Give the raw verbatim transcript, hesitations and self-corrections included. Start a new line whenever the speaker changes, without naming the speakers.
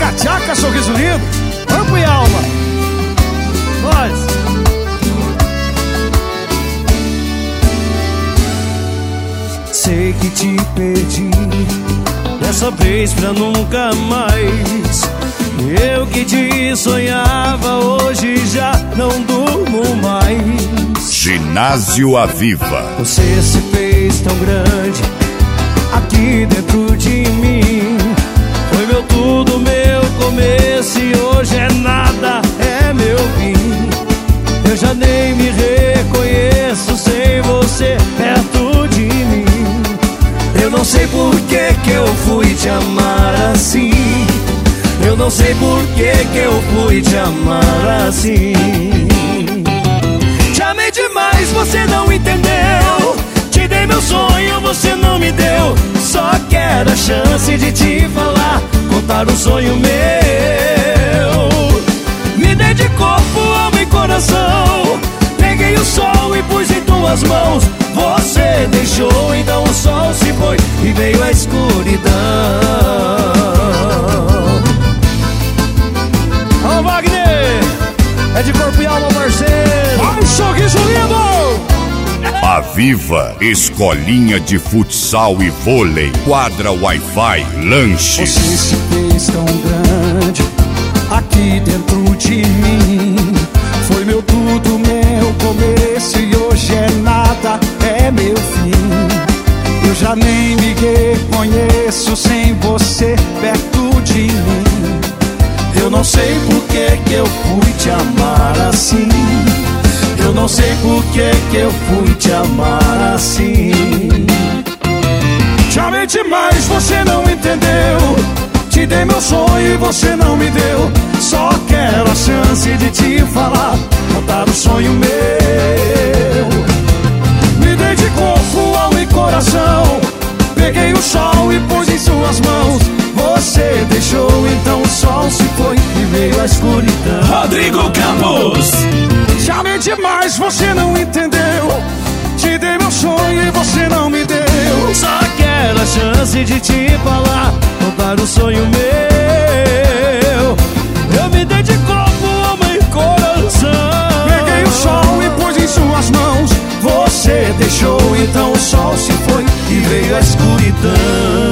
tchaca-tchaca, sorriso lindo, corpo e alma. Nós.
Sei que te perdi, dessa vez pra nunca mais. Eu que te sonhava, hoje já não durmo mais.
Ginásio Aviva.
Você se fez tão grande aqui dentro de mim. Foi meu tudo, meu começo, e hoje é nada, é meu fim. Eu já nem me reconheço sem você perto de mim. Eu não sei por que que eu fui te amar assim. Eu não sei por que que eu fui te amar assim. Te amei demais, você não entendeu. Te dei meu sonho, você não me deu. Só quero a chance de te falar, contar um sonho meu. Me dei de corpo, alma e coração. Peguei o sol e pus em tuas mãos. Você deixou, então o sol se foi e veio a escuridão.
Ó, oh, Wagner, é de corpo e alma, parceiro. Vai, sorriso lindo.
Aviva, escolinha de futsal e vôlei, quadra Wi-Fi, lanches.
Você se fez tão grande aqui dentro de mim. Foi meu tudo, meu começo, e hoje é nada, é meu fim. Eu já nem me reconheço sem você perto de mim. Eu não sei por que que eu fui te amar assim. Eu não sei por que que eu fui te amar assim.
Te amei demais, você não entendeu. Te dei meu sonho e você não me deu.
Só quero a chance de te falar, contar um sonho meu.
Me dei de corpo, alma e coração. Peguei o sol e pus em suas mãos.
Você deixou, então o sol se foi e veio a escuridão.
Rodrigo Campos.
Te amei demais, você não entendeu. Te dei meu sonho e você não me deu.
Só quero a chance de te falar, contar um sonho meu. Eu me dei de corpo, alma e coração.
Peguei o sol e pus em suas mãos.
Você deixou, então o sol se foi e veio a escuridão.